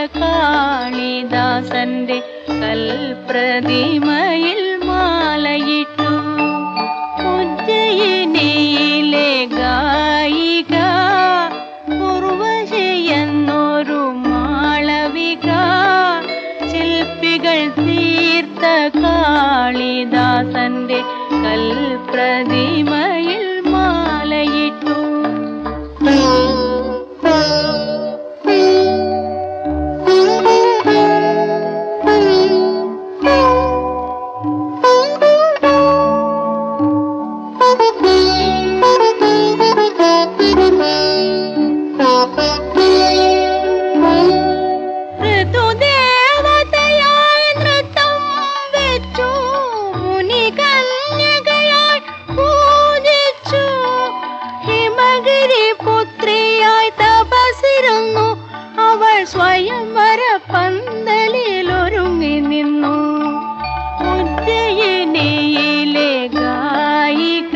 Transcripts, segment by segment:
കാളിദാസന്റെ കൽപ്രതിമയിൽ മാലയിട്ടു. ഉജ്ജയിനിയിലെ ഗായിക ഉർവശിയെന്നൊരു മാളവിക ശില്പികൾ തീർത്ത കാളിദാസന്റെ കൽപ്രതിമയിൽ മാലയിട്ടു. സ്വയംവര പന്തലിലൊരുങ്ങി നിന്നു. ഉജ്ജയിനിയിലെ ഗായിക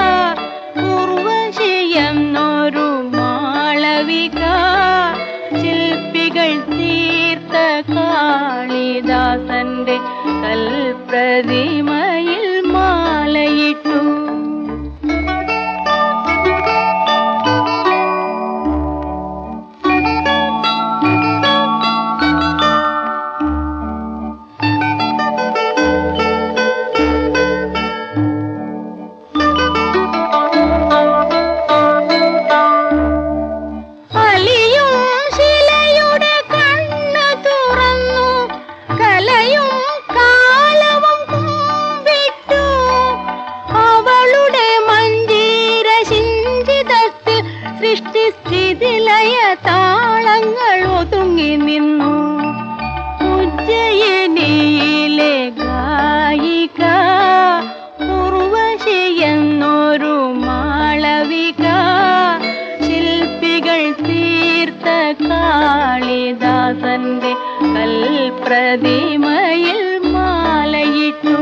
ഉർവശിയെന്നൊരു മാളവിക ശില്പികൾ തീർത്ത കാളിദാസന്റെ കൽപ്രതിമയിൽ മാലയിട്ടു. സൃഷ്ടിസ്ഥിതിലയ താളങ്ങൾ ഒതുങ്ങി നിന്നു. ഉജ്ജയിനിയിലെ ഗായിക ഉർവശിയെന്നൊരു മാളവിക ശില്പികൾ തീർത്ത കാളിദാസന്റെ കൽപ്രതിമയിൽ മാലയിട്ടു.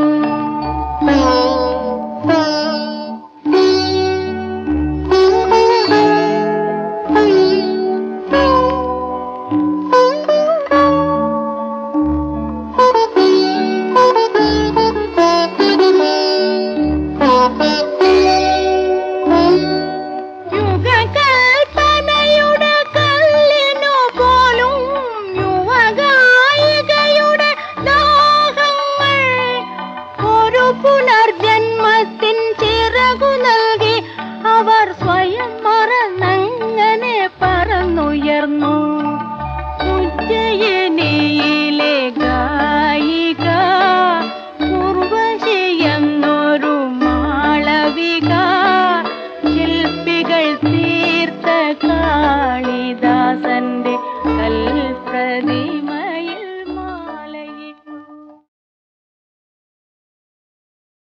പുനർജന്മത്തിൻ ചിറകു നൽകി അവർ സ്വയം മറന്നങ്ങനെ പറന്നുയർന്നു. ഉജ്ജയിനിയിലെ ഗായിക ഉർവശിയെന്നൊരു മാളവിക ശില്പികൾ തീർത്ത കാളി